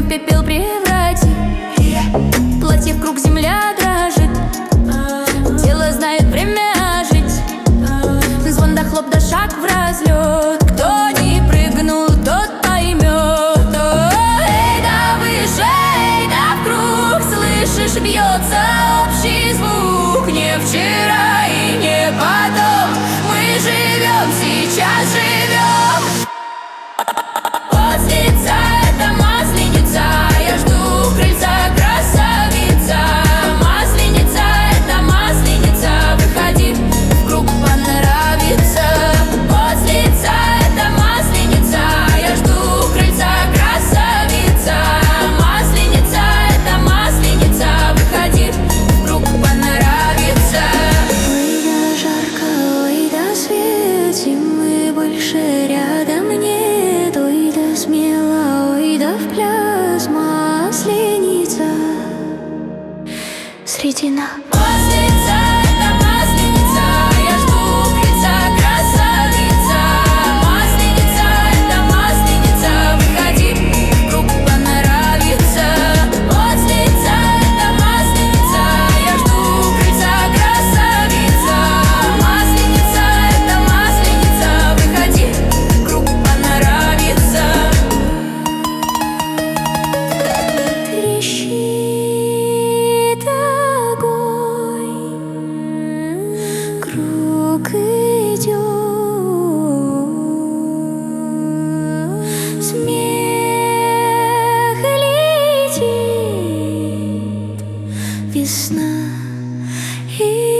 в пепел преврати. Платье в круг, земля дрожит. Тело знает время жить. Звон да хлоп да шаг в разлет. Кто не прыгнул, тот поймет. Эй, да выше, эй, да в круг. Слышишь, бьется общий звук. Не вчера и не потом. Мы живем, сейчас живем. Масленица, это масленица. Я жду крыльца, красавица. Масленица, это масленица. Выходи, в круг понравится. Масленица, это масленица. Я жду крыльца, красавица. Масленица, это масленица. Выходи, в круг понравится. Ой, да жарко, ой, да светим мы больше рядом нет. Ой, да смело, ой, да в пляс. Масленица среди нас. Масленица, это масленица. Я жду крыльца, красавица. Масленица, это масленица. Выходи, в круг понравится. Масленица, это масленица. Я жду крыльца, красавица. Масленица, это масленица. Выходи, в круг понравится. Трещит огонь, круг идет, смех летит, весна и